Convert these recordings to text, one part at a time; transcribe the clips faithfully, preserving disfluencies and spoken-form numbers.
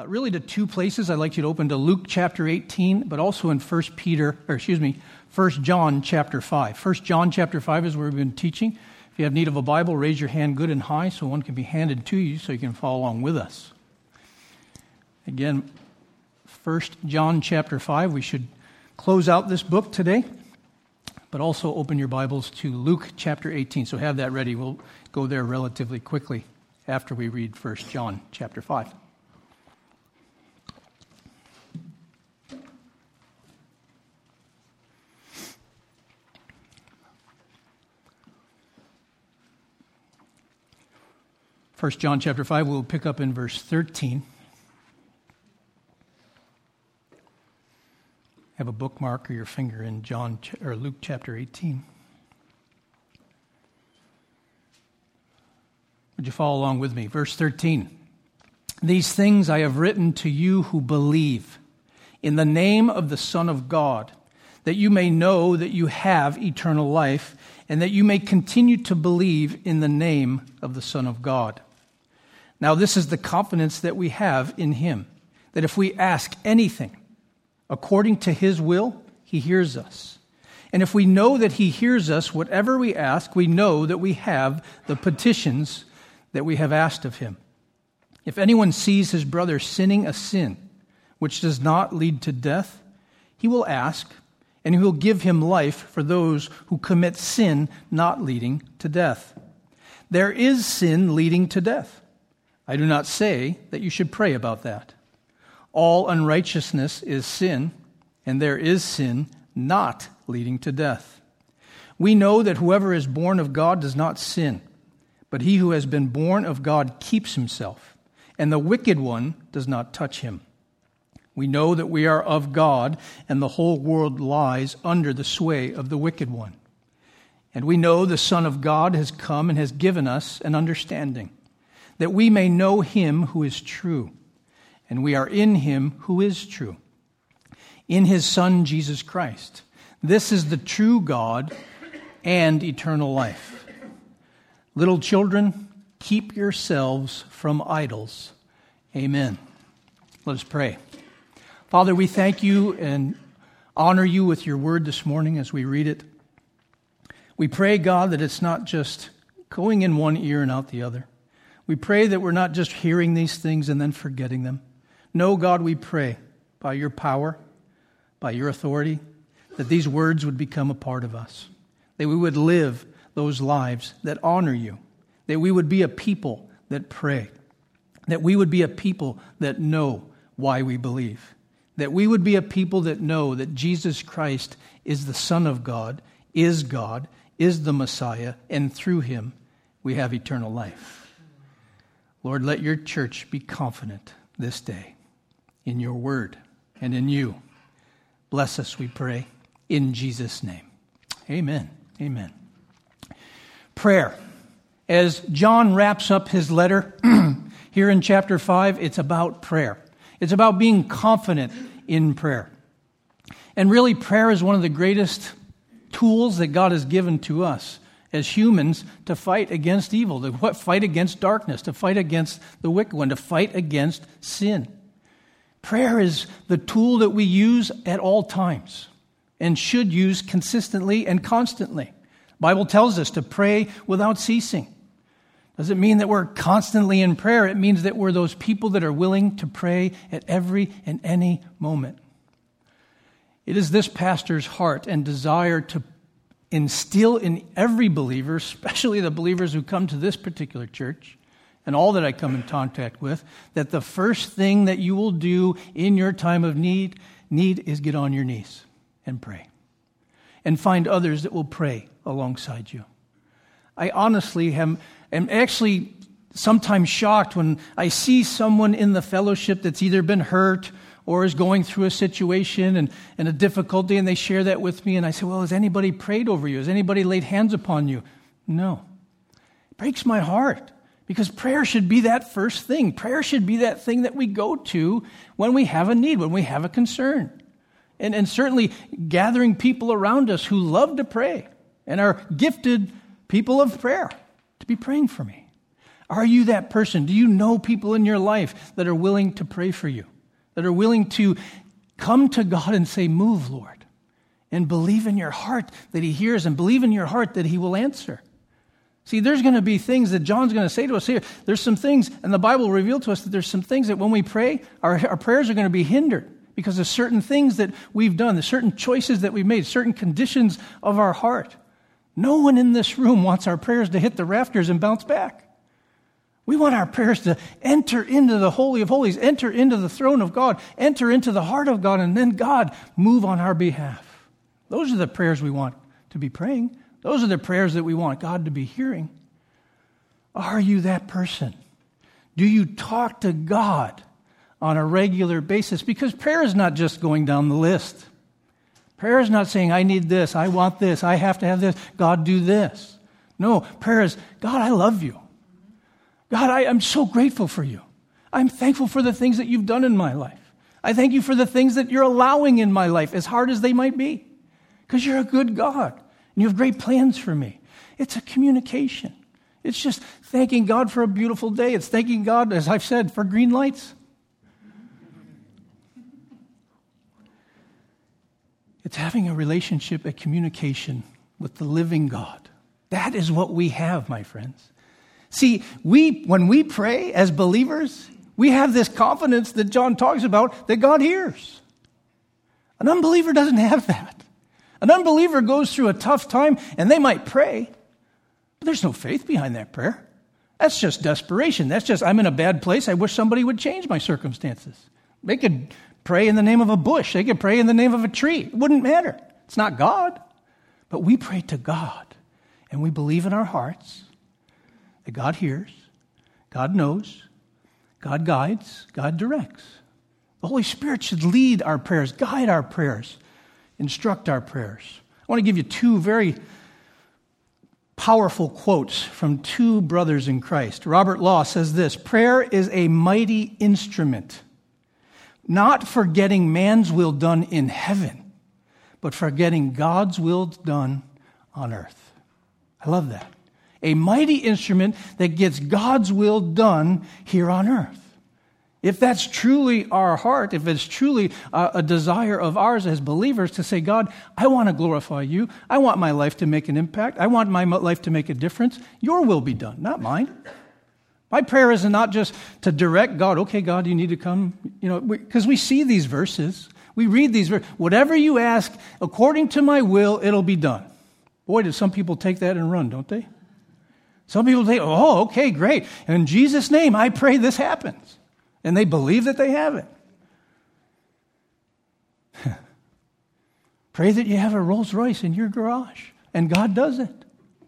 uh, really to two places. I'd like you to open to Luke chapter eighteen, but also in First Peter, or excuse me, First John chapter five. First John chapter five is where we've been teaching. If you have need of a Bible, raise your hand good and high so one can be handed to you so you can follow along with us. Again, First John chapter five. We should close out this book today, but also open your Bibles to Luke chapter eighteen. So have that ready. We'll go there relatively quickly after we read First John chapter five. First John chapter five, we'll pick up in verse thirteen. Have a bookmark or your finger in John or Luke chapter eighteen. Would you follow along with me? Verse thirteen. These things I have written to you who believe in the name of the Son of God, that you may know that you have eternal life, and that you may continue to believe in the name of the Son of God. Now this is the confidence that we have in him, that if we ask anything according to his will, he hears us. And if we know that he hears us, whatever we ask, we know that we have the petitions that we have asked of him. If anyone sees his brother sinning a sin which does not lead to death, he will ask, and he will give him life for those who commit sin not leading to death. There is sin leading to death. I do not say that you should pray about that. All unrighteousness is sin, and there is sin not leading to death. We know that whoever is born of God does not sin, but he who has been born of God keeps himself, and the wicked one does not touch him. We know that we are of God, and the whole world lies under the sway of the wicked one. And we know the Son of God has come and has given us an understanding, that we may know him who is true, and we are in him who is true, in his Son Jesus Christ. This is the true God and eternal life. Little children, keep yourselves from idols. Amen. Let us pray. Father, we thank you and honor you with your word this morning as we read it. We pray, God, that it's not just going in one ear and out the other. We pray that we're not just hearing these things and then forgetting them. No, God, we pray by your power, by your authority, that these words would become a part of us, that we would live those lives that honor you, that we would be a people that pray, that we would be a people that know why we believe, that we would be a people that know that Jesus Christ is the Son of God, is God, is the Messiah, and through him we have eternal life. Lord, let your church be confident this day in your word and in you. Bless us, we pray, in Jesus' name. Amen. Amen. Prayer. As John wraps up his letter here in chapter five, it's about prayer. It's about being confident in prayer. And really, prayer is one of the greatest tools that God has given to us as humans to fight against evil, to fight against darkness, to fight against the wicked one, to fight against sin. Prayer is the tool that we use at all times and should use consistently and constantly. The Bible tells us to pray without ceasing. Does it mean that we're constantly in prayer? It means that we're those people that are willing to pray at every and any moment. It is this pastor's heart and desire to instill in every believer, especially the believers who come to this particular church, and all that I come in contact with, that the first thing that you will do in your time of need, need is get on your knees and pray. And find others that will pray alongside you. I honestly am, am actually sometimes shocked when I see someone in the fellowship that's either been hurt or is going through a situation and, and a difficulty, and they share that with me, and I say, well, has anybody prayed over you? Has anybody laid hands upon you? No. It breaks my heart, because prayer should be that first thing. Prayer should be that thing that we go to when we have a need, when we have a concern. And, and certainly gathering people around us who love to pray and are gifted people of prayer to be praying for me. Are you that person? Do you know people in your life that are willing to pray for you, that are willing to come to God and say, move, Lord, and believe in your heart that he hears and believe in your heart that he will answer? See, there's going to be things that John's going to say to us here. There's some things, and the Bible will reveal to us that there's some things that when we pray, our, our prayers are going to be hindered because of certain things that we've done, the certain choices that we've made, certain conditions of our heart. No one in this room wants our prayers to hit the rafters and bounce back. We want our prayers to enter into the Holy of Holies, enter into the throne of God, enter into the heart of God, and then God move on our behalf. Those are the prayers we want to be praying. Those are the prayers that we want God to be hearing. Are you that person? Do you talk to God on a regular basis? Because prayer is not just going down the list. Prayer is not saying, I need this, I want this, I have to have this, God, do this. No, prayer is, God, I love you. God, I, I'm so grateful for you. I'm thankful for the things that you've done in my life. I thank you for the things that you're allowing in my life, as hard as they might be. Because you're a good God, and you have great plans for me. It's a communication. It's just thanking God for a beautiful day. It's thanking God, as I've said, for green lights. It's having a relationship, a communication with the living God. That is what we have, my friends. See, we when we pray as believers, we have this confidence that John talks about that God hears. An unbeliever doesn't have that. An unbeliever goes through a tough time and they might pray, but there's no faith behind that prayer. That's just desperation. That's just, I'm in a bad place. I wish somebody would change my circumstances. They could pray in the name of a bush. They could pray in the name of a tree. It wouldn't matter. It's not God. But we pray to God, and we believe in our hearts that God hears, God knows, God guides, God directs. The Holy Spirit should lead our prayers, guide our prayers, instruct our prayers. I want to give you two very powerful quotes from two brothers in Christ. Robert Law says this: prayer is a mighty instrument, not for getting man's will done in heaven, but for getting God's will done on earth. I love that. A mighty instrument that gets God's will done here on earth. If that's truly our heart, if it's truly a, a desire of ours as believers to say, God, I want to glorify you. I want my life to make an impact. I want my life to make a difference. Your will be done, not mine. My prayer is not just to direct God, okay, God, you need to come, you know, because we see these verses. We read these verses. Whatever you ask, according to my will, it'll be done. Boy, do some people take that and run, don't they? Some people say, oh, okay, great. In Jesus' name, I pray this happens. And they believe that they have it. Pray that you have a Rolls Royce in your garage, and God does it.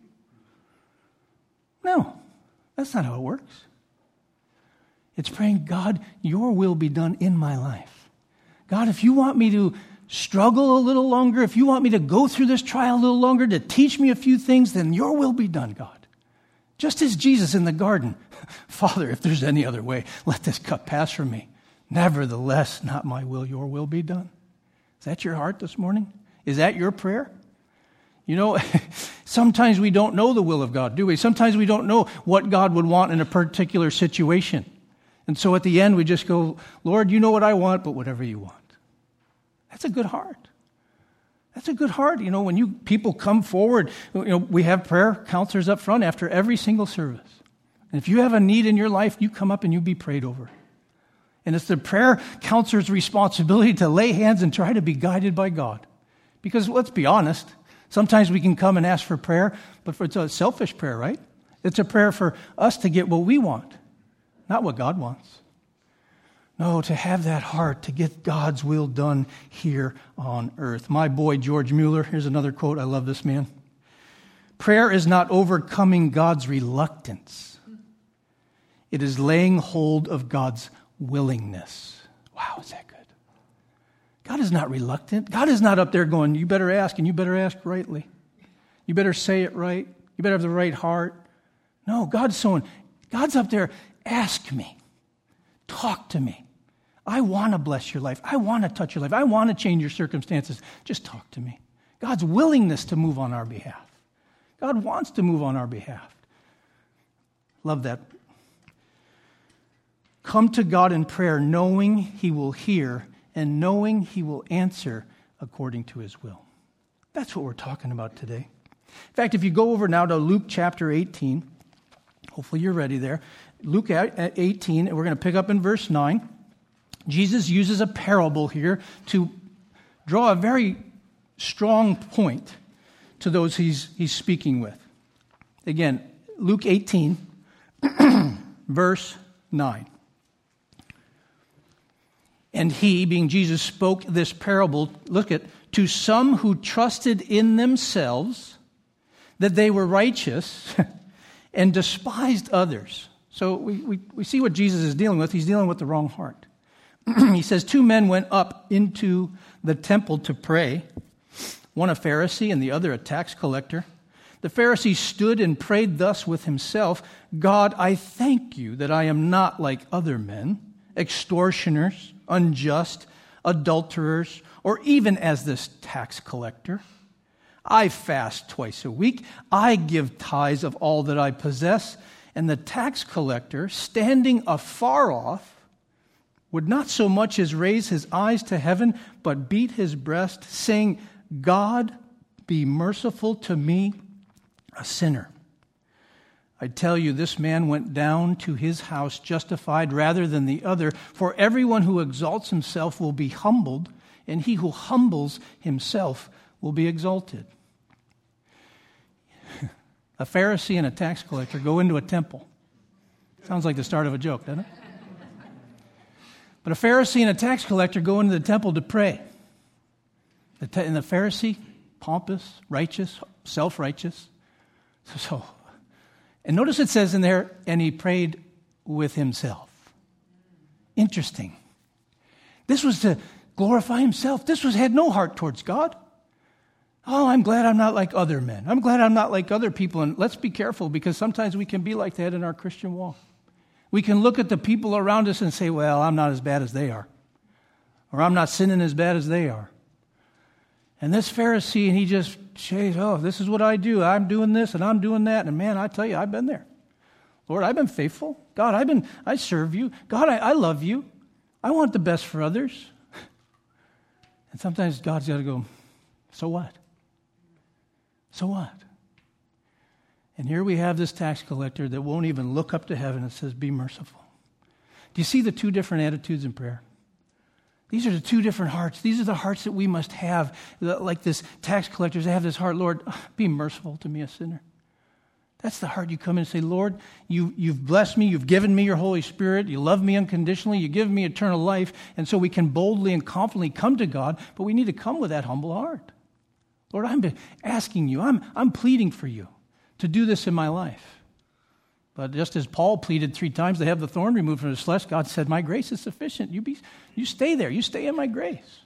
No, that's not how it works. It's praying, God, your will be done in my life. God, if you want me to struggle a little longer, if you want me to go through this trial a little longer, to teach me a few things, then your will be done, God. Just as Jesus in the garden, Father, if there's any other way, let this cup pass from me. Nevertheless, not my will, your will be done. Is that your heart this morning? Is that your prayer? You know, sometimes we don't know the will of God, do we? Sometimes we don't know what God would want in a particular situation. And so at the end, we just go, Lord, you know what I want, but whatever you want. That's a good heart. That's a good heart. You know, when you people come forward, you know, we have prayer counselors up front after every single service. And if you have a need in your life, you come up and you be prayed over. And it's the prayer counselor's responsibility to lay hands and try to be guided by God. Because let's be honest, sometimes we can come and ask for prayer, but for, it's a selfish prayer, right? It's a prayer for us to get what we want, not what God wants. No, to have that heart, to get God's will done here on earth. My boy, George Mueller, here's another quote. I love this man. Prayer is not overcoming God's reluctance. It is laying hold of God's willingness. Wow, is that good? God is not reluctant. God is not up there going, you better ask, and you better ask rightly. You better say it right. You better have the right heart. No, God's saying, God's up there, ask me. Talk to me. I want to bless your life. I want to touch your life. I want to change your circumstances. Just talk to me. God's willingness to move on our behalf. God wants to move on our behalf. Love that Come to God in prayer, knowing he will hear and knowing he will answer according to his will. That's what we're talking about today. In fact, if you go over now to Luke chapter eighteen, hopefully you're ready there. Luke eighteen, and we're going to pick up in verse nine. Jesus uses a parable here to draw a very strong point to those he's, he's speaking with. Again, Luke eighteen, verse nine. And he, being Jesus, spoke this parable, look at, to some who trusted in themselves that they were righteous and despised others. So we, we, we see what Jesus is dealing with. He's dealing with the wrong heart. He says, two men went up into the temple to pray, one a Pharisee and the other a tax collector. The Pharisee stood and prayed thus with himself, God, I thank you that I am not like other men, extortioners, unjust, adulterers, or even as this tax collector. I fast twice a week. I give tithes of all that I possess. And the tax collector, standing afar off, would not so much as raise his eyes to heaven, but beat his breast, saying, God, be merciful to me, a sinner. I tell you, this man went down to his house justified rather than the other. For everyone who exalts himself will be humbled, and he who humbles himself will be exalted. A Pharisee and a tax collector go into a temple. Sounds like the start of a joke, doesn't it? But a Pharisee and a tax collector go into the temple to pray. And the Pharisee, pompous, righteous, self-righteous. So, and notice it says in there, and he prayed with himself. Interesting. This was to glorify himself. This was had no heart towards God. Oh, I'm glad I'm not like other men. I'm glad I'm not like other people. And let's be careful, because sometimes we can be like that in our Christian walk. We can look at the people around us and say, well, I'm not as bad as they are. Or I'm not sinning as bad as they are. And this Pharisee, and he just says, oh, this is what I do. I'm doing this and I'm doing that. And man, I tell you, I've been there. Lord, I've been faithful. God, I've been, I serve you. God, I, I love you. I want the best for others. And sometimes God's got to go, so what? So what? And here we have this tax collector that won't even look up to heaven and says, be merciful. Do you see the two different attitudes in prayer? These are the two different hearts. These are the hearts that we must have. Like this tax collectors, they have this heart, Lord, be merciful to me, a sinner. That's the heart you come in and say, Lord, you, you've blessed me. You've given me your Holy Spirit. You love me unconditionally. You give me eternal life. And so we can boldly and confidently come to God, but we need to come with that humble heart. Lord, I'm asking you. I'm, I'm pleading for you to do this in my life. But just as Paul pleaded three times to have the thorn removed from his flesh, God said, my grace is sufficient. You, be, you stay there. You stay in my grace.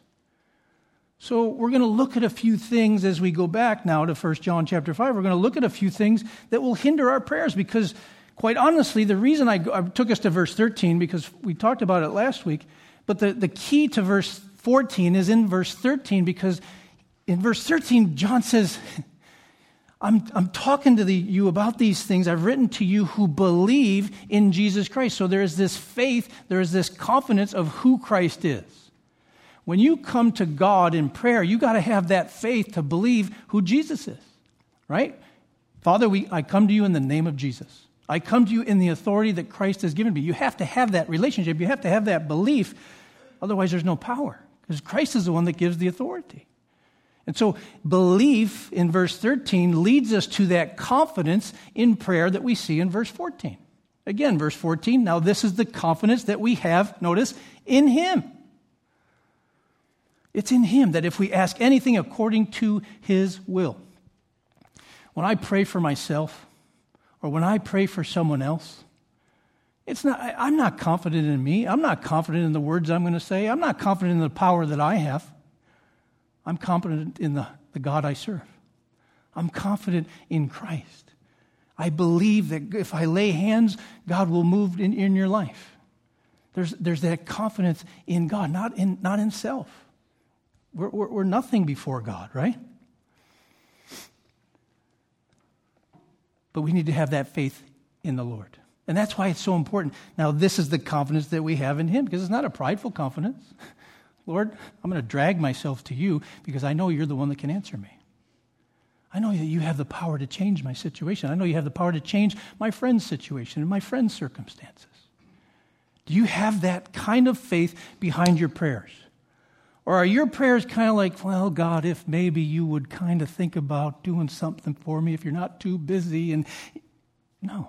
So we're going to look at a few things as we go back now to First John chapter five. We're going to look at a few things that will hinder our prayers, because quite honestly, the reason I, I took us to verse thirteen, because we talked about it last week, but the, the key to verse fourteen is in verse thirteen, because in verse thirteen, John says, I'm, I'm talking to the, you about these things. I've written to you who believe in Jesus Christ. So there is this faith, there is this confidence of who Christ is. When you come to God in prayer, you got to have that faith to believe who Jesus is, right? Father, we, I come to you in the name of Jesus. I come to you in the authority that Christ has given me. You have to have that relationship. You have to have that belief. Otherwise, there's no power, because Christ is the one that gives the authority. And so belief in verse thirteen leads us to that confidence in prayer that we see in verse fourteen. Again, verse fourteen, now this is the confidence that we have, notice, in Him. It's in Him that if we ask anything according to His will. When I pray for myself, or when I pray for someone else, it's not, I, I'm not confident in me. I'm not confident in the words I'm going to say. I'm not confident in the power that I have. I'm confident in the, the God I serve. I'm confident in Christ. I believe that if I lay hands, God will move in, in your life. There's, there's that confidence in God, not in, not in self. We're, we're, we're nothing before God, right? But we need to have that faith in the Lord. And that's why it's so important. Now, this is the confidence that we have in him, because it's not a prideful confidence. Lord, I'm going to drag myself to you because I know you're the one that can answer me. I know that you have the power to change my situation. I know you have the power to change my friend's situation and my friend's circumstances. Do you have that kind of faith behind your prayers? Or are your prayers kind of like, well, God, if maybe you would kind of think about doing something for me if you're not too busy? And no.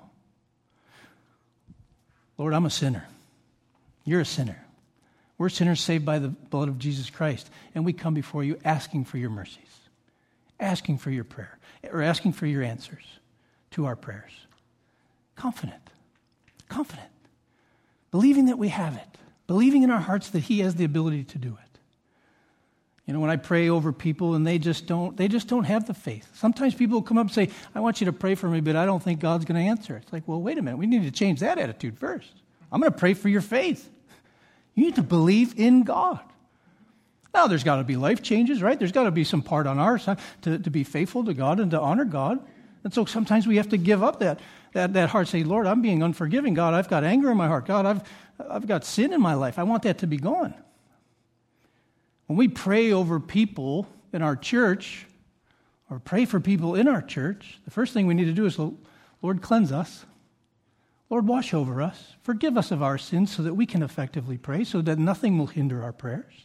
Lord, I'm a sinner. You're a sinner. We're sinners saved by the blood of Jesus Christ. And we come before you asking for your mercies, asking for your prayer, or asking for your answers to our prayers. Confident. Confident. Believing that we have it. Believing in our hearts that he has the ability to do it. You know, when I pray over people and they just don't, they just don't have the faith. Sometimes people will come up and say, I want you to pray for me, but I don't think God's going to answer. It's like, well, wait a minute. We need to change that attitude first. I'm going to pray for your faith. You need to believe in God. Now, there's got to be life changes, right? There's got to be some part on our side to, to be faithful to God and to honor God. And so sometimes we have to give up that, that, that heart. Say, Lord, I'm being unforgiving. God, I've got anger in my heart. God, I've, I've got sin in my life. I want that to be gone. When we pray over people in our church, or pray for people in our church, the first thing we need to do is, Lord, cleanse us. Lord, wash over us. Forgive us of our sins so that we can effectively pray, so that nothing will hinder our prayers.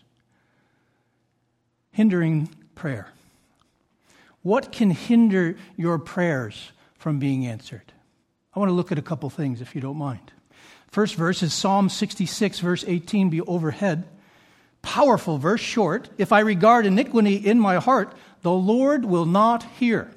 Hindering prayer. What can hinder your prayers from being answered? I want to look at a couple things, if you don't mind. First verse is Psalm sixty-six, verse eighteen, be overhead. Powerful verse, short. If I regard iniquity in my heart, the Lord will not hear.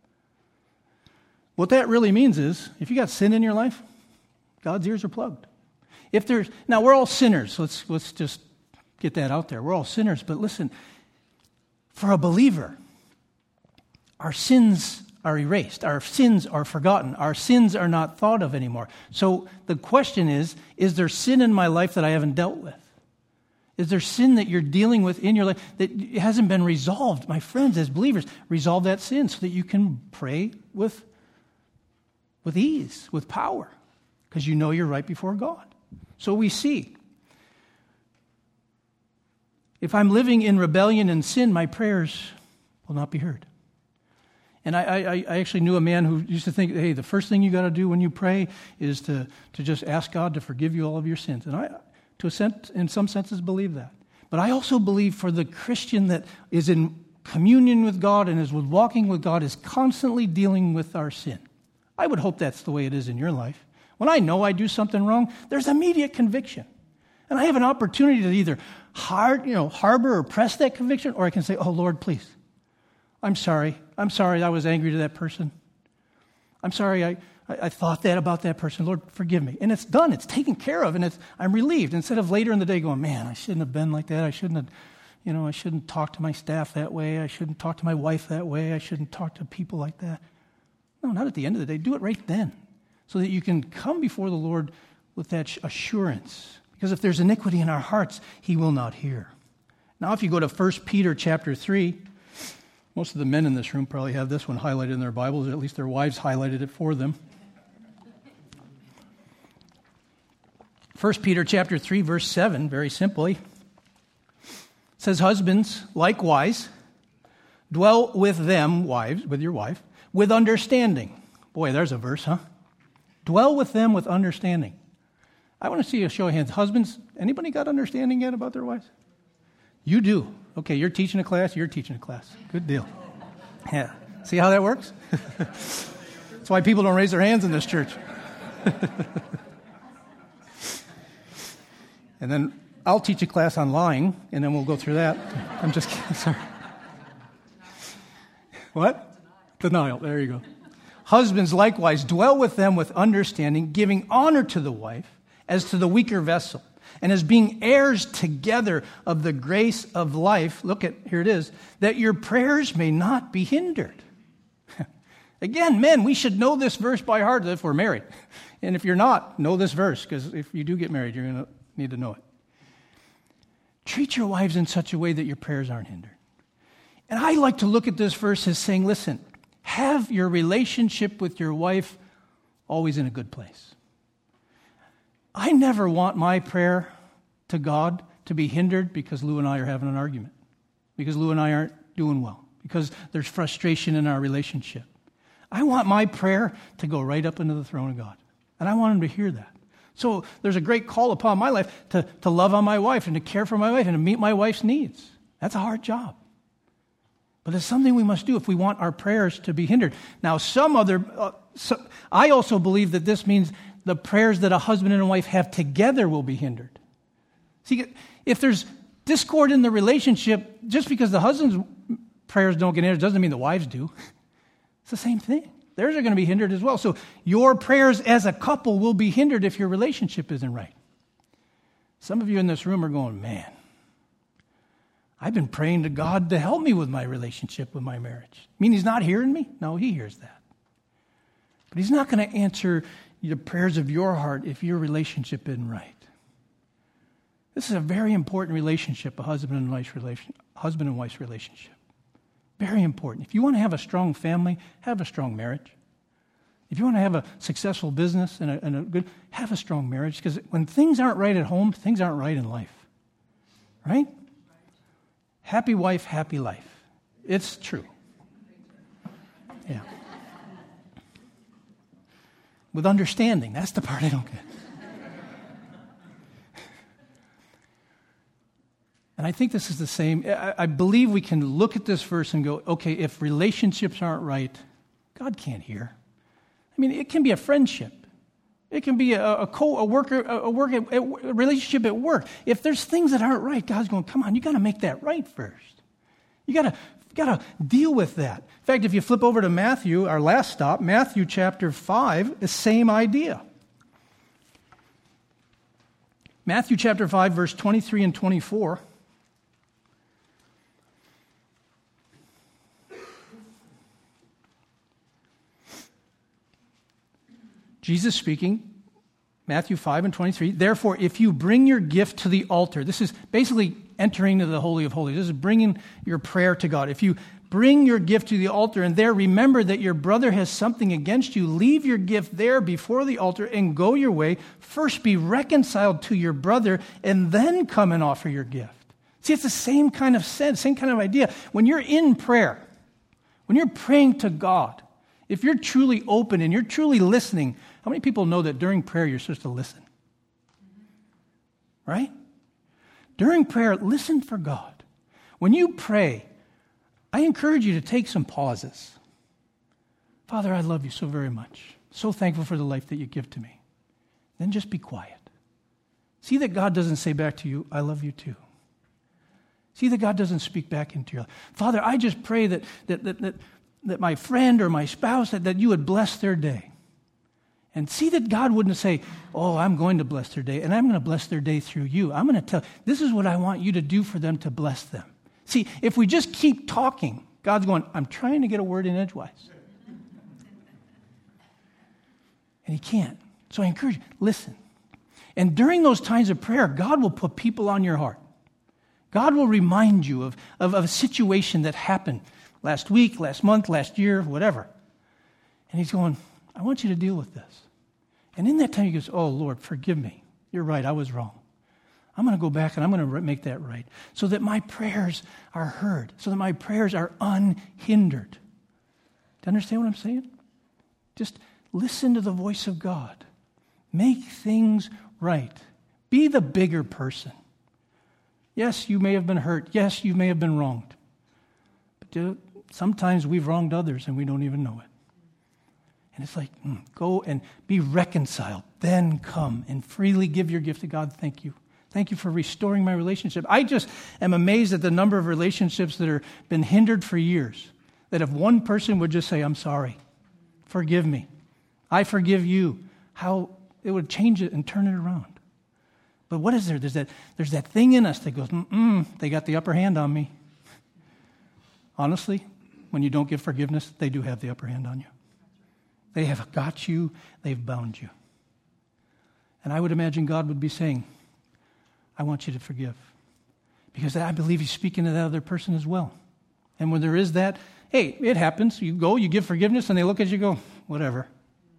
What that really means is, if you got sin in your life, God's ears are plugged. If there's now we're all sinners. Let's let's just get that out there. We're all sinners, but listen, for a believer, our sins are erased. Our sins are forgotten. Our sins are not thought of anymore. So the question is, is there sin in my life that I haven't dealt with? Is there sin that you're dealing with in your life that hasn't been resolved? My friends, as believers, resolve that sin so that you can pray with, with ease, with power, because you know you're right before God. So we see, if I'm living in rebellion and sin, my prayers will not be heard. And I, I, I actually knew a man who used to think, hey, the first thing you got to do when you pray is to, to just ask God to forgive you all of your sins. And I... to a sense, in some senses, believe that. But I also believe for the Christian that is in communion with God and is walking with God is constantly dealing with our sin. I would hope that's the way it is in your life. When I know I do something wrong, there's immediate conviction. And I have an opportunity to either hard, you know, harbor or press that conviction, or I can say, oh, Lord, please, I'm sorry. I'm sorry I was angry to that person. I'm sorry I... I thought that about that person. Lord, forgive me. And it's done. It's taken care of. And it's, I'm relieved. Instead of later in the day going, man, I shouldn't have been like that. I shouldn't have, you know, I shouldn't talk to my staff that way. I shouldn't talk to my wife that way. I shouldn't talk to people like that. No, not at the end of the day. Do it right then so that you can come before the Lord with that assurance. Because if there's iniquity in our hearts, he will not hear. Now, if you go to First Peter chapter three, most of the men in this room probably have this one highlighted in their Bibles, or at least their wives highlighted it for them. First Peter chapter three, verse seven, very simply, says, husbands, likewise, dwell with them, wives, with your wife, with understanding. Boy, there's a verse, huh? Dwell with them with understanding. I want to see a show of hands. Husbands, anybody got understanding yet about their wives? You do. Okay, you're teaching a class, you're teaching a class. Good deal. Yeah. See how that works? That's why people don't raise their hands in this church. And then I'll teach a class on lying, and then we'll go through that. I'm just kidding, sorry. What? Denial, there you go. Husbands, likewise, dwell with them with understanding, giving honor to the wife as to the weaker vessel, and as being heirs together of the grace of life. Look at, here it is, that your prayers may not be hindered. Again, men, we should know this verse by heart if we're married. And if you're not, know this verse, because if you do get married, you're going to need to know it. Treat your wives in such a way that your prayers aren't hindered. And I like to look at this verse as saying, listen, have your relationship with your wife always in a good place. I never want my prayer to God to be hindered because Lou and I are having an argument, because Lou and I aren't doing well, because there's frustration in our relationship. I want my prayer to go right up into the throne of God, and I want him to hear that. So there's a great call upon my life to, to love on my wife and to care for my wife and to meet my wife's needs. That's a hard job. But it's something we must do if we want our prayers to be hindered. Now, some other, uh, so, I also believe that this means the prayers that a husband and a wife have together will be hindered. See, if there's discord in the relationship, just because the husband's prayers don't get hindered doesn't mean the wives do. It's the same thing. Theirs are going to be hindered as well. So your prayers as a couple will be hindered if your relationship isn't right. Some of you in this room are going, man, I've been praying to God to help me with my relationship, with my marriage. I mean, he's not hearing me? No, he hears that. But he's not going to answer the prayers of your heart if your relationship isn't right. This is a very important relationship, a husband and wife relation, husband and wife's relationship. Very important. If you want to have a strong family, have a strong marriage. If you want to have a successful business and a, and a good, have a strong marriage. Because when things aren't right at home, things aren't right in life. Right? Happy wife, happy life. It's true. Yeah. With understanding. That's the part I don't get. And I think this is the same. I, I believe we can look at this verse and go, okay, if relationships aren't right, God can't hear. I mean, it can be a friendship. It can be a, a co a worker a work a, a relationship at work. If there's things that aren't right, God's going, come on, you got to make that right first. You got to got to deal with that. In fact, if you flip over to Matthew, our last stop, Matthew chapter five, the same idea. Matthew chapter five, verse twenty-three and twenty-four. Jesus speaking, Matthew five and twenty-three, therefore, if you bring your gift to the altar, this is basically entering into the Holy of Holies. This is bringing your prayer to God. If you bring your gift to the altar and there remember that your brother has something against you, leave your gift there before the altar and go your way. First be reconciled to your brother and then come and offer your gift. See, it's the same kind of sense, same kind of idea. When you're in prayer, when you're praying to God, if you're truly open and you're truly listening, how many people know that during prayer you're supposed to listen? Right? During prayer, listen for God. When you pray, I encourage you to take some pauses. Father, I love you so very much. So thankful for the life that you give to me. Then just be quiet. See that God doesn't say back to you, I love you too. See that God doesn't speak back into your life. Father, I just pray that that that, that that my friend or my spouse, that, that you would bless their day. And see that God wouldn't say, oh, I'm going to bless their day, and I'm going to bless their day through you. I'm going to tell, this is what I want you to do for them to bless them. See, if we just keep talking, God's going, I'm trying to get a word in edgewise. And he can't. So I encourage you, listen. And during those times of prayer, God will put people on your heart. God will remind you of, of, of a situation that happened last week, last month, last year, whatever. And he's going, I want you to deal with this. And in that time, he goes, oh, Lord, forgive me. You're right, I was wrong. I'm going to go back and I'm going to make that right so that my prayers are heard, so that my prayers are unhindered. Do you understand what I'm saying? Just listen to the voice of God. Make things right. Be the bigger person. Yes, you may have been hurt. Yes, you may have been wronged. But sometimes we've wronged others and we don't even know it. And it's like, mm, go and be reconciled. Then come and freely give your gift to God. Thank you. Thank you for restoring my relationship. I just am amazed at the number of relationships that have been hindered for years. That if one person would just say, I'm sorry, forgive me, I forgive you, how it would change it and turn it around. But what is there? There's that, there's that thing in us that goes, mm-mm, they got the upper hand on me. Honestly, when you don't give forgiveness, they do have the upper hand on you. They have got you, they've bound you. And I would imagine God would be saying, I want you to forgive. Because I believe he's speaking to that other person as well. And when there is that, hey, it happens. You go, you give forgiveness, and they look at you and go, whatever.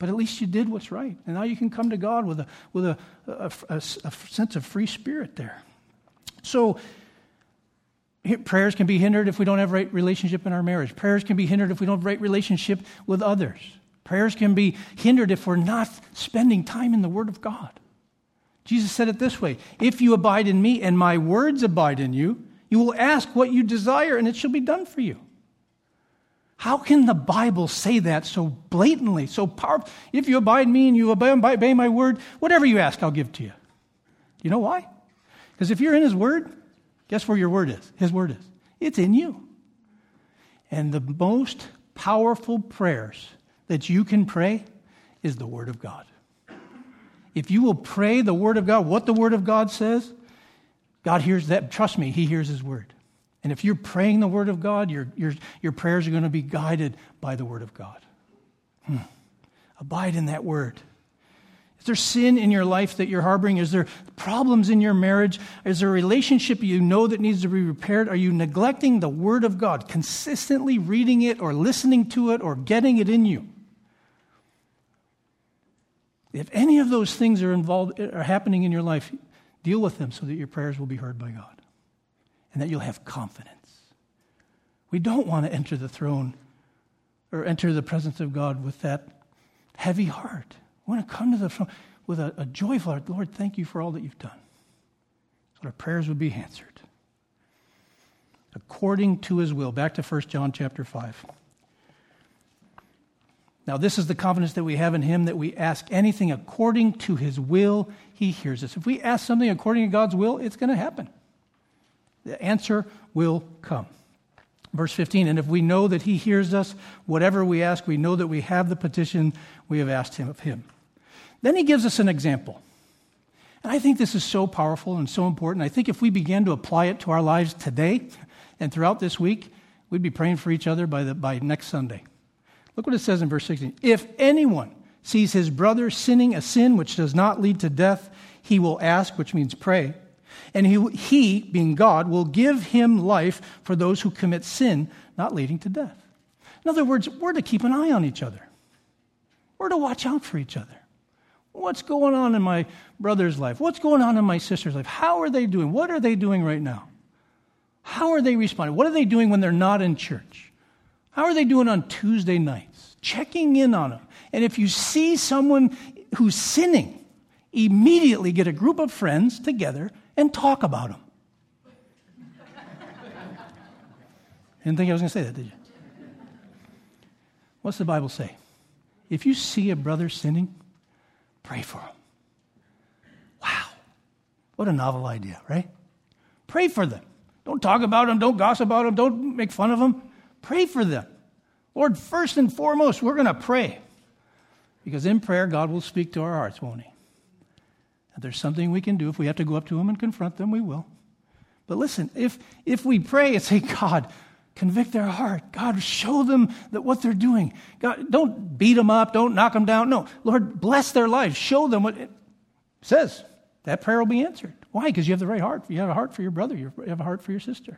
But at least you did what's right. And now you can come to God with a with a, a, a, a sense of free spirit there. So prayers can be hindered if we don't have right relationship in our marriage. Prayers can be hindered if we don't have right relationship with others. Prayers can be hindered if we're not spending time in the Word of God. Jesus said it this way, if you abide in me and my words abide in you, you will ask what you desire and it shall be done for you. How can the Bible say that so blatantly, so powerful? If you abide in me and you obey my word, whatever you ask, I'll give to you. You know why? Because if you're in His Word, guess where your word is? His Word is. It's in you. And the most powerful prayers that you can pray is the Word of God. If you will pray the Word of God, what the Word of God says, God hears that. Trust me, He hears His Word. And if you're praying the Word of God, your, your, your prayers are going to be guided by the Word of God. Hmm. Abide in that Word. Is there sin in your life that you're harboring? Is there problems in your marriage? Is there a relationship you know that needs to be repaired? Are you neglecting the Word of God, consistently reading it or listening to it or getting it in you? If any of those things are involved, are happening in your life, deal with them so that your prayers will be heard by God and that you'll have confidence. We don't want to enter the throne or enter the presence of God with that heavy heart. We want to come to the throne with a, a joyful heart. Lord, thank you for all that you've done. So our prayers would be answered. According to His will. Back to First John chapter five. Now, this is the confidence that we have in Him, that we ask anything according to His will, He hears us. If we ask something according to God's will, it's going to happen. The answer will come. Verse fifteen, and if we know that He hears us, whatever we ask, we know that we have the petition we have asked Him of Him. Then He gives us an example. And I think this is so powerful and so important. I think if we began to apply it to our lives today and throughout this week, we'd be praying for each other by the by next Sunday. Look what it says in verse sixteen. If anyone sees his brother sinning a sin which does not lead to death, he will ask, which means pray, and he, he, being God, will give him life for those who commit sin not leading to death. In other words, we're to keep an eye on each other. We're to watch out for each other. What's going on in my brother's life? What's going on in my sister's life? How are they doing? What are they doing right now? How are they responding? What are they doing when they're not in church? How are they doing on Tuesday nights? Checking in on them. And if you see someone who's sinning, immediately get a group of friends together and talk about them. Didn't think I was going to say that, did you? What's the Bible say? If you see a brother sinning, pray for him. Wow. What a novel idea, right? Pray for them. Don't talk about them. Don't gossip about them. Don't make fun of them. Pray for them. Lord, first and foremost, we're going to pray. Because in prayer, God will speak to our hearts, won't He? If there's something we can do, if we have to go up to them and confront them, we will. But listen, if if we pray and say, God, convict their heart. God, show them that what they're doing. God, don't beat them up. Don't knock them down. No, Lord, bless their lives. Show them what it says. That prayer will be answered. Why? Because you have the right heart. You have a heart for your brother. You have a heart for your sister.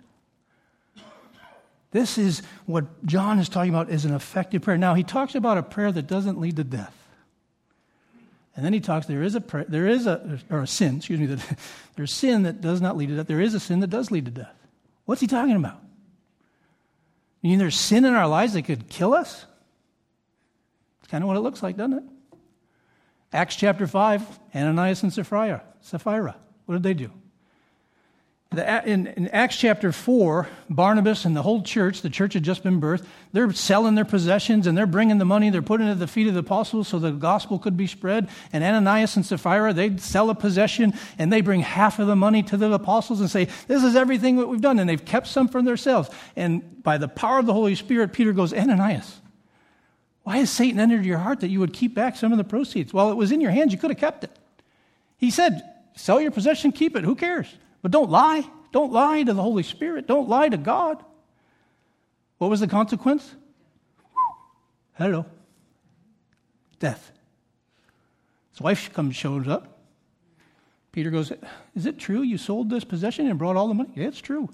This is what John is talking about as an effective prayer. Now, he talks about a prayer that doesn't lead to death. And then he talks, there is a prayer, there is a, or a sin, excuse me, that there's sin that does not lead to death. There is a sin that does lead to death. What's he talking about? You mean there's sin in our lives that could kill us? It's kind of what it looks like, doesn't it? Acts chapter five, Ananias and Sapphira. Sapphira. What did they do? The, in, in Acts chapter four, Barnabas and the whole church, the church had just been birthed, they're selling their possessions and they're bringing the money, they're putting it at the feet of the apostles so the gospel could be spread. And Ananias and Sapphira, they sell a possession and they bring half of the money to the apostles and say, this is everything that we've done. And they've kept some for themselves. And by the power of the Holy Spirit, Peter goes, Ananias, why has Satan entered your heart that you would keep back some of the proceeds? Well, it was in your hands. You could have kept it. He said, sell your possession, keep it. Who cares? But don't lie. Don't lie to the Holy Spirit. Don't lie to God. What was the consequence? Hello. Death. His wife comes, shows up. Peter goes, is it true you sold this possession and brought all the money? Yeah, it's true.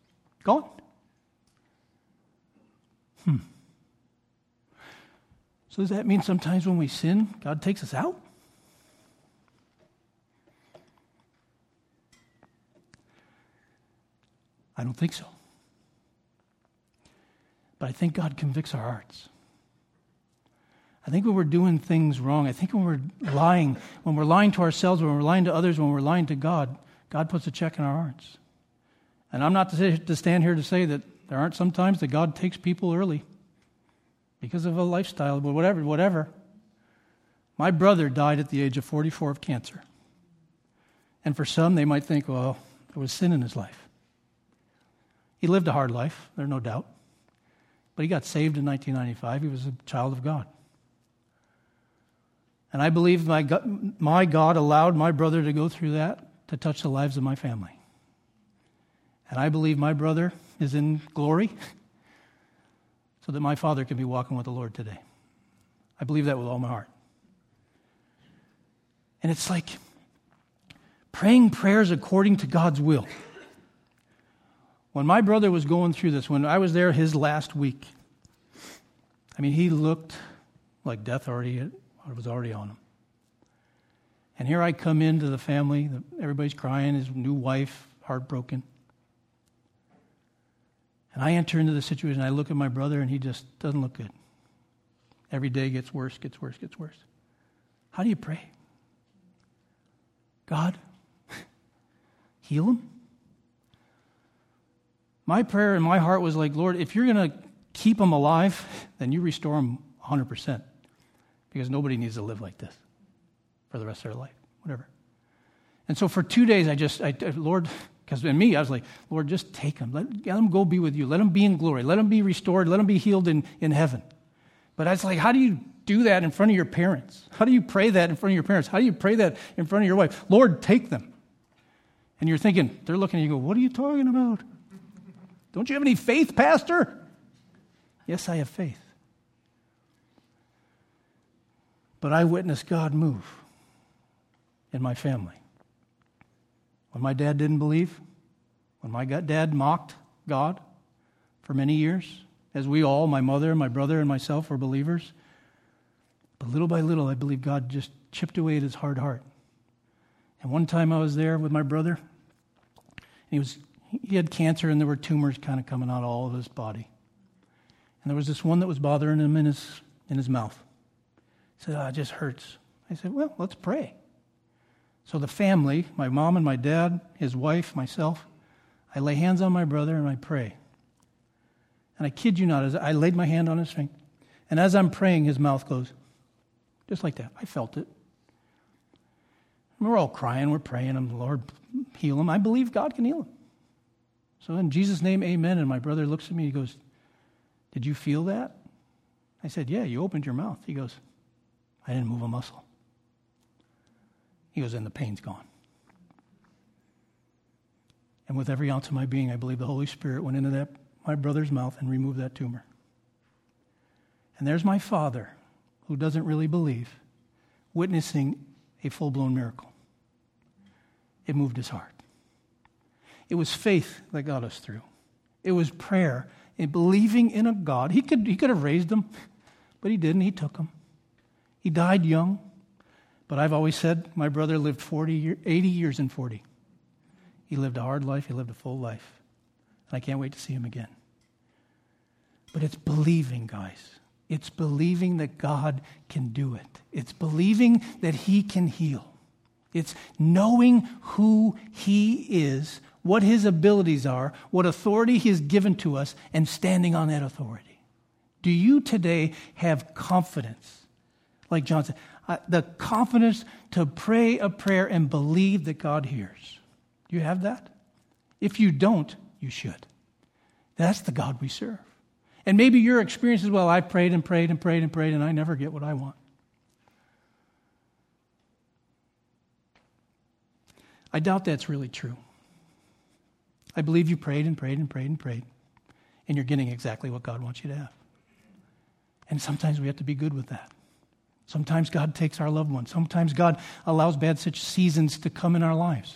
Gone. Hmm. So does that mean sometimes when we sin, God takes us out? I don't think so. But I think God convicts our hearts. I think when we're doing things wrong, I think when we're lying, when we're lying to ourselves, when we're lying to others, when we're lying to God, God puts a check in our hearts. And I'm not to, say, to stand here to say that there aren't some times that God takes people early because of a lifestyle, but whatever, whatever. My brother died at the age of forty-four of cancer. And for some, they might think, well, there was sin in his life. He lived a hard life, there's no doubt. But he got saved in nineteen ninety-five. He was a child of God. And I believe my God, my God allowed my brother to go through that to touch the lives of my family. And I believe my brother is in glory so that my father can be walking with the Lord today. I believe that with all my heart. And it's like praying prayers according to God's will. When my brother was going through this, when I was there his last week, I mean, he looked like death already was already on him. And here I come into the family, everybody's crying, his new wife, heartbroken. And I enter into the situation, I look at my brother, and he just doesn't look good. Every day gets worse, gets worse, gets worse. How do you pray? God, heal him? My prayer in my heart was like, Lord, if you're going to keep him alive, then you restore him one hundred percent. Because nobody needs to live like this for the rest of their life, whatever. And so for two days, I just, I, Lord, because in me, I was like, Lord, just take him. Let, let him go be with you. Let him be in glory. Let him be restored. Let him be healed in, in heaven. But I was like, how do you do that in front of your parents? How do you pray that in front of your parents? How do you pray that in front of your wife? Lord, take them. And you're thinking, they're looking at you and go, what are you talking about? Don't you have any faith, Pastor? Yes, I have faith. But I witnessed God move in my family. When my dad didn't believe, when my dad mocked God for many years, as we all, my mother, my brother, and myself were believers, but little by little, I believe God just chipped away at his hard heart. And one time I was there with my brother, and he was he had cancer, and there were tumors kind of coming out all of his body. And there was this one that was bothering him in his in his mouth. He said, oh, it just hurts. I said, well, let's pray. So the family, my mom and my dad, his wife, myself, I lay hands on my brother and I pray. And I kid you not, as I laid my hand on his finger, and as I'm praying, his mouth goes, just like that. I felt it. And we're all crying, we're praying him, Lord, heal him. I believe God can heal him. So in Jesus' name, amen. And my brother looks at me, he goes, did you feel that? I said, yeah, you opened your mouth. He goes, I didn't move a muscle. He goes, and the pain's gone. And with every ounce of my being, I believe the Holy Spirit went into that my brother's mouth and removed that tumor. And there's my father, who doesn't really believe, witnessing a full-blown miracle. It moved his heart. It was faith that got us through. It was prayer and believing in a God. He could, he could have raised him, but he didn't. He took him. He died young. But I've always said my brother lived forty year, eighty years and forty. He lived a hard life. He lived a full life. And I can't wait to see him again. But it's believing, guys. It's believing that God can do it. It's believing that he can heal. It's knowing who he is, what his abilities are, what authority he has given to us, and standing on that authority. Do you today have confidence? Like John said, uh, the confidence to pray a prayer and believe that God hears. Do you have that? If you don't, you should. That's the God we serve. And maybe your experience is, well, I prayed and prayed and prayed and prayed, and I never get what I want. I doubt that's really true. I believe you prayed and prayed and prayed and prayed, and you're getting exactly what God wants you to have. And sometimes we have to be good with that. Sometimes God takes our loved ones. Sometimes God allows bad such seasons to come in our lives.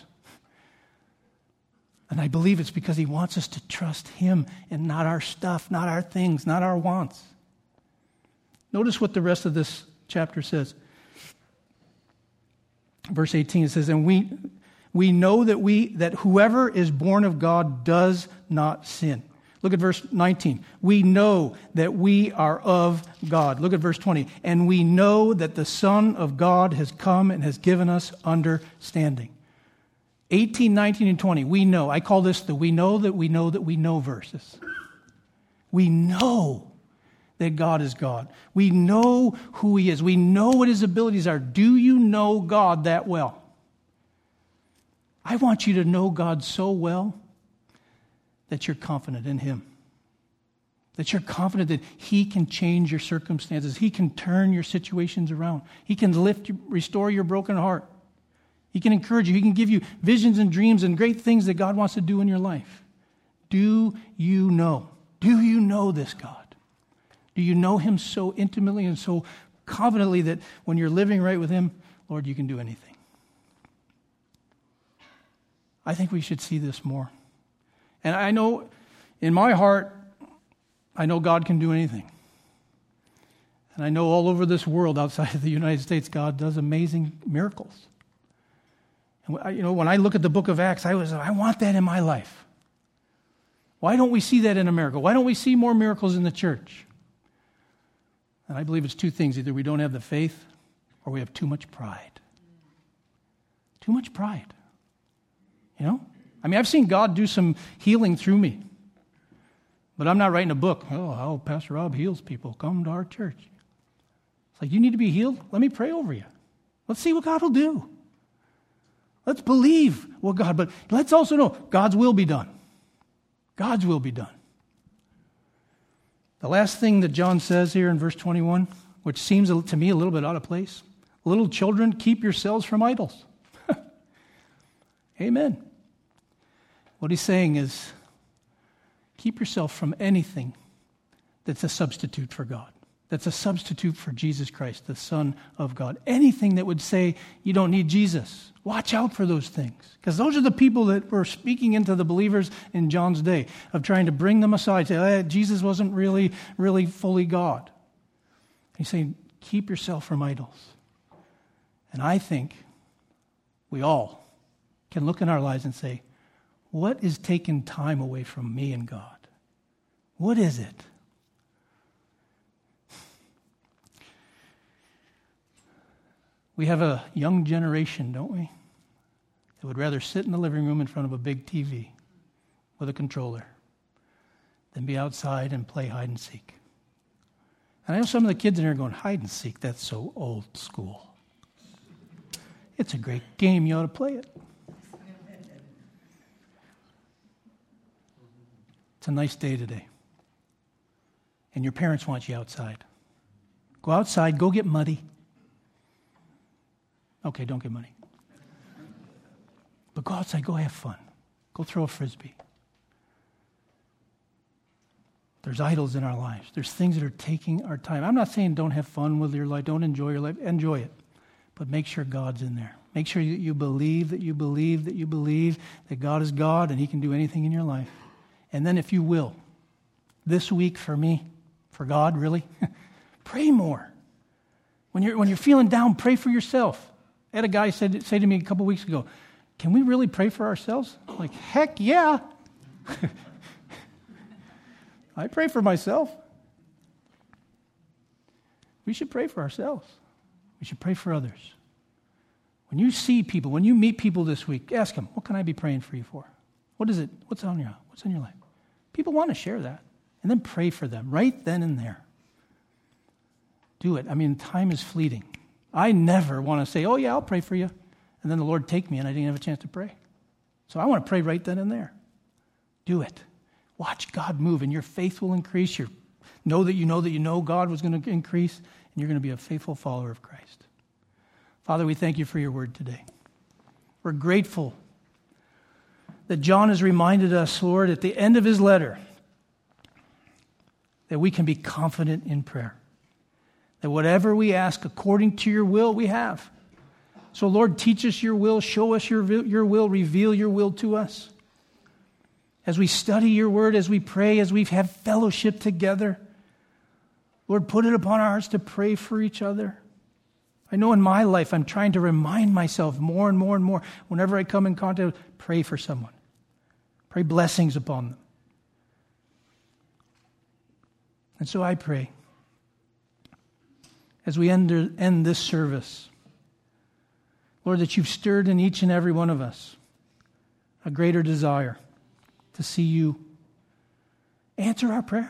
And I believe it's because he wants us to trust him and not our stuff, not our things, not our wants. Notice what the rest of this chapter says. Verse eighteen, it says, and we we know that we that whoever is born of God does not sin. Look at verse nineteen. We know that we are of God. Look at verse twenty. And we know that the Son of God has come and has given us understanding. eighteen, nineteen, and twenty. We know. I call this the we know that we know that we know verses. We know that God is God. We know who He is. We know what His abilities are. Do you know God that well? I want you to know God so well that you're confident in Him. That you're confident that He can change your circumstances. He can turn your situations around. He can lift, you, restore your broken heart. He can encourage you. He can give you visions and dreams and great things that God wants to do in your life. Do you know? Do you know this God? Do you know Him so intimately and so confidently that when you're living right with Him, Lord, you can do anything? I think we should see this more. And I know in my heart, I know God can do anything. And I know all over this world outside of the United States, God does amazing miracles. And you know, when I look at the book of Acts, I was, I want that in my life. Why don't we see that in America? Why don't we see more miracles in the church? And I believe it's two things. Either we don't have the faith or we have too much pride. Too much pride. You know? I mean, I've seen God do some healing through me. But I'm not writing a book. Oh, how Pastor Rob heals people. Come to our church. It's like, you need to be healed? Let me pray over you. Let's see what God will do. Let's believe what God, but let's also know God's will be done. God's will be done. The last thing that John says here in verse twenty-one, which seems to me a little bit out of place, little children, keep yourselves from idols. Amen. What he's saying is, keep yourself from anything that's a substitute for God, that's a substitute for Jesus Christ, the Son of God. Anything that would say you don't need Jesus. Watch out for those things. Because those are the people that were speaking into the believers in John's day, of trying to bring them aside, say, eh, Jesus wasn't really, really fully God. He's saying, keep yourself from idols. And I think we all can look in our lives and say, what is taking time away from me and God? What is it? We have a young generation, don't we, that would rather sit in the living room in front of a big T V with a controller than be outside and play hide and seek. And I know some of the kids in here are going, hide and seek, that's so old school. It's a great game, you ought to play it. It's a nice day today. And your parents want you outside. Go outside, go get muddy. Okay, don't get money. But go outside, go have fun. Go throw a frisbee. There's idols in our lives. There's things that are taking our time. I'm not saying don't have fun with your life, don't enjoy your life. Enjoy it. But make sure God's in there. Make sure you, you believe that you believe that you believe that God is God and He can do anything in your life. And then if you will, this week for me, for God, really, pray more. When you're, when you're feeling down, pray for yourself. I had a guy said, say to me a couple weeks ago, can we really pray for ourselves? I'm like, heck yeah. I pray for myself. We should pray for ourselves. We should pray for others. When you see people, when you meet people this week, ask them, what can I be praying for you for? What is it? What's on your, what's in your life? People want to share that. And then pray for them right then and there. Do it. I mean, time is fleeting. I never want to say, oh, yeah, I'll pray for you. And then the Lord take me and I didn't have a chance to pray. So I want to pray right then and there. Do it. Watch God move and your faith will increase. You know that you know that you know God was going to increase and you're going to be a faithful follower of Christ. Father, we thank you for your word today. We're grateful that John has reminded us, Lord, at the end of his letter, that we can be confident in prayer. That whatever we ask according to your will, we have. So, Lord, teach us your will, show us your, your will, reveal your will to us. As we study your word, as we pray, as we have fellowship together, Lord, put it upon our hearts to pray for each other. I know in my life I'm trying to remind myself more and more and more, whenever I come in contact with, pray for someone. Pray blessings upon them. And so I pray, as we end, end this service, Lord, that you've stirred in each and every one of us a greater desire to see you answer our prayers.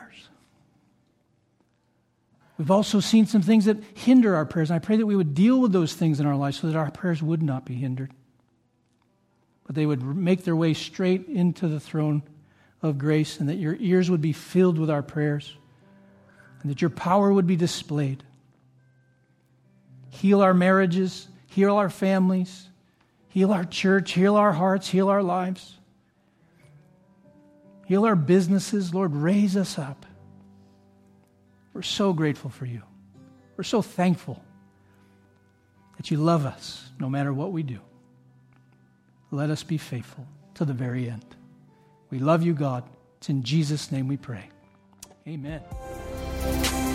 We've also seen some things that hinder our prayers, and I pray that we would deal with those things in our lives so that our prayers would not be hindered, but they would make their way straight into the throne of grace, and that your ears would be filled with our prayers, and that your power would be displayed. Heal our marriages, heal our families, heal our church, heal our hearts, heal our lives. Heal our businesses. Lord, raise us up. We're so grateful for you. We're so thankful that you love us no matter what we do. Let us be faithful to the very end. We love you, God. It's in Jesus' name we pray. Amen.